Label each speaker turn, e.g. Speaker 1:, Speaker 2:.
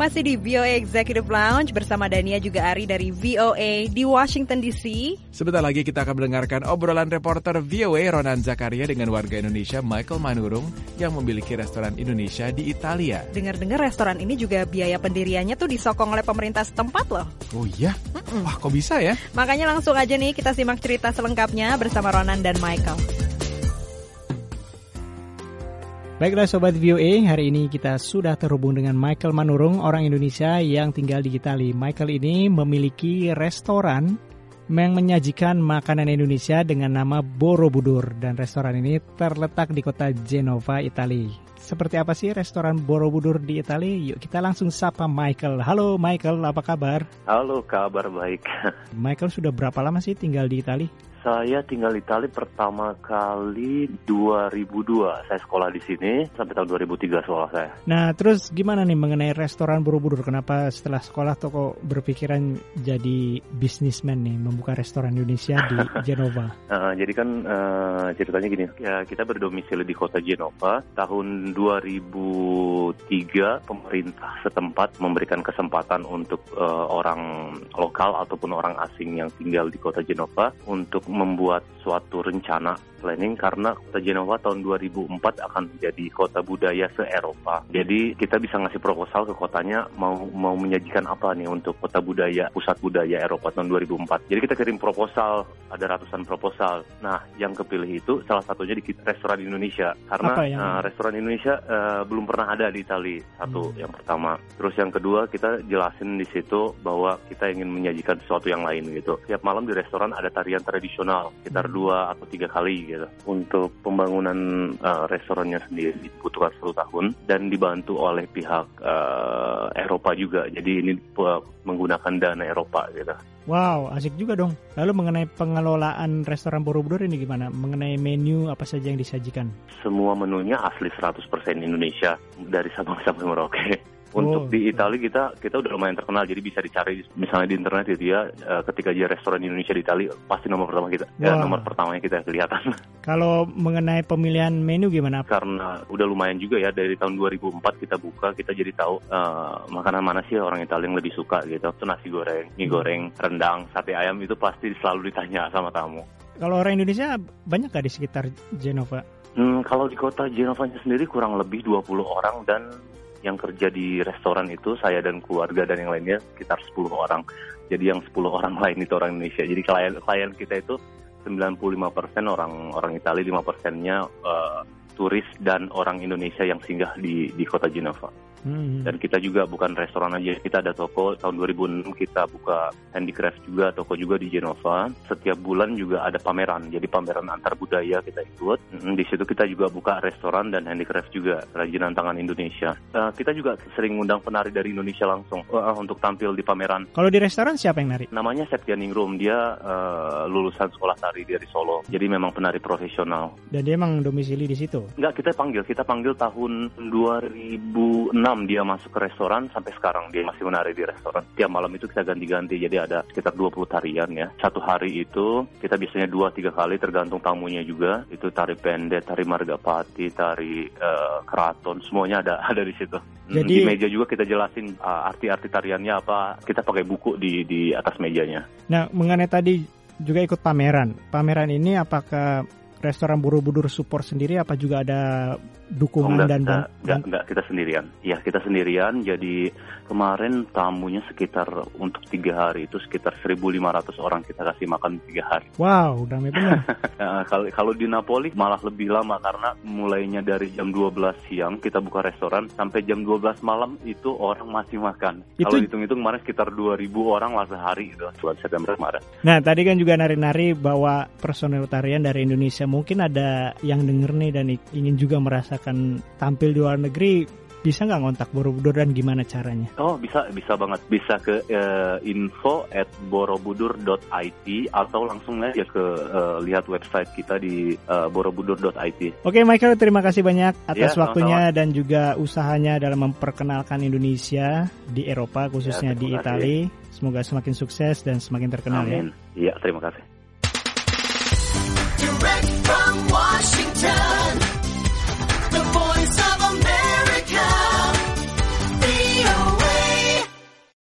Speaker 1: masih di VOA Executive Lounge bersama Dania juga Ari dari VOA di Washington DC.
Speaker 2: Sebentar lagi kita akan mendengarkan obrolan reporter VOA Ronan Zakaria dengan warga Indonesia Michael Manurung yang memiliki restoran Indonesia di Italia.
Speaker 1: Dengar-dengar restoran ini juga biaya pendiriannya tuh disokong oleh pemerintah setempat loh.
Speaker 2: Oh iya? Wah, kok bisa ya?
Speaker 1: Makanya langsung aja nih kita simak cerita selengkapnya bersama Ronan dan Michael.
Speaker 3: Baiklah Sobat VOA, hari ini kita sudah terhubung dengan Michael Manurung, orang Indonesia yang tinggal di Italia. Michael ini memiliki restoran yang menyajikan makanan Indonesia dengan nama Borobudur. Dan restoran ini terletak di kota Genova, Italia. Seperti apa sih restoran Borobudur di Italia? Yuk kita langsung sapa Michael. Halo Michael, apa kabar?
Speaker 4: Halo, kabar baik.
Speaker 3: Michael sudah berapa lama sih tinggal di Italia?
Speaker 4: Saya tinggal di Italia pertama kali 2002. Saya sekolah di sini sampai tahun 2003 sekolah saya.
Speaker 3: Nah, terus gimana nih mengenai restoran Borobudur? Kenapa setelah sekolah kok berpikiran jadi bisnismen nih, membuka restoran Indonesia di Genova?
Speaker 4: Jadi kan ceritanya gini, ya kita berdomisili di kota Genova. Tahun 2003 pemerintah setempat memberikan kesempatan untuk orang lokal ataupun orang asing yang tinggal di kota Genova untuk membuat suatu rencana planning karena kota Genova tahun 2004 akan menjadi kota budaya se-Eropa. Jadi kita bisa ngasih proposal ke kotanya mau menyajikan apa nih untuk kota budaya, pusat budaya Eropa tahun 2004. Jadi kita kirim proposal, ada ratusan proposal. Nah, yang kepilih itu salah satunya di restoran Indonesia karena restoran Indonesia belum pernah ada di Italia. Satu yang pertama. Terus yang kedua kita jelasin di situ bahwa kita ingin menyajikan sesuatu yang lain gitu. Tiap malam di restoran ada tarian tradisional sekitar 2 atau 3 kali gitu. Untuk pembangunan restorannya sendiri dibutuhkan 10 tahun dan dibantu oleh pihak Eropa juga. Jadi ini menggunakan dana Eropa gitu.
Speaker 3: Wow, asik juga dong. Lalu mengenai pengelolaan restoran Borobudur ini gimana? Mengenai menu apa saja yang disajikan?
Speaker 4: Semua menunya asli 100% Indonesia dari Sabang sampai Merauke. Untuk di Italia kita udah lumayan terkenal, jadi bisa dicari misalnya di internet gitu ya. Ketika dia restoran Indonesia di Italia pasti nomor pertama kita, nomor pertamanya kita kelihatan.
Speaker 3: Kalau mengenai pemilihan menu gimana?
Speaker 4: Karena udah lumayan juga ya, dari tahun 2004 kita buka, kita jadi tahu makanan mana sih orang Italia yang lebih suka gitu. Itu nasi goreng, mie goreng, rendang, sate ayam itu pasti selalu ditanya sama tamu.
Speaker 3: Kalau orang Indonesia banyak gak di sekitar Genova?
Speaker 4: Kalau di kota Genovanya sendiri kurang lebih 20 orang dan yang kerja di restoran itu saya dan keluarga dan yang lainnya sekitar 10 orang. Jadi yang 10 orang lain itu orang Indonesia. Jadi klien kita itu 95% orang Italia, 5%-nya turis dan orang Indonesia yang singgah di kota Genova. Dan kita juga bukan restoran aja, kita ada toko. Tahun 2006 kita buka handicraft juga, toko juga di Genova. Setiap bulan juga ada pameran, jadi pameran antar budaya kita ikut. Di situ kita juga buka restoran dan handicraft juga, kerajinan tangan Indonesia. Kita juga sering ngundang penari dari Indonesia langsung untuk tampil di pameran.
Speaker 3: Kalau di restoran siapa yang nari?
Speaker 4: Namanya Septianingrum, dia lulusan sekolah tari dari Solo, jadi memang penari profesional.
Speaker 3: Dan dia emang domisili di situ?
Speaker 4: Enggak, kita panggil tahun 2006 dia masuk ke restoran, sampai sekarang dia masih menari di restoran. Tiap malam itu kita ganti-ganti, jadi ada sekitar 20 tarian ya. Satu hari itu kita biasanya 2-3 kali tergantung tamunya juga. Itu tari pendek, tari margapati, tari keraton, semuanya ada di situ. Jadi di meja juga kita jelasin arti-arti tariannya apa. Kita pakai buku di atas mejanya.
Speaker 3: Nah, mengenai tadi juga ikut pameran. Pameran ini apakah restoran Borobudur support sendiri apa juga ada dukungan
Speaker 4: enggak, kita sendirian. Ya, kita sendirian. Jadi kemarin tamunya sekitar untuk 3 hari itu sekitar 1.500 orang kita kasih makan 3 hari.
Speaker 3: Wow, damai benar.
Speaker 4: Kalau di Napoli malah lebih lama karena mulainya dari jam 12 siang kita buka restoran sampai jam 12 malam itu orang masih makan. Kalau hitung-hitung kemarin sekitar 2.000 orang lah sehari itu bulan September kemarin.
Speaker 3: Nah, tadi kan juga nari-nari bawa personel tarian dari Indonesia. Mungkin ada yang denger nih dan ingin juga merasakan tampil di luar negeri, bisa nggak ngontak Borobudur dan gimana caranya? Oh, bisa banget. Bisa ke info@borobudur.it atau langsung aja ke lihat website kita di borobudur.it. Oke, Michael, terima kasih banyak atas waktunya dan juga usahanya dalam memperkenalkan Indonesia di Eropa, khususnya di Italia. Semoga semakin sukses dan semakin terkenal. Amin. Ya, terima kasih.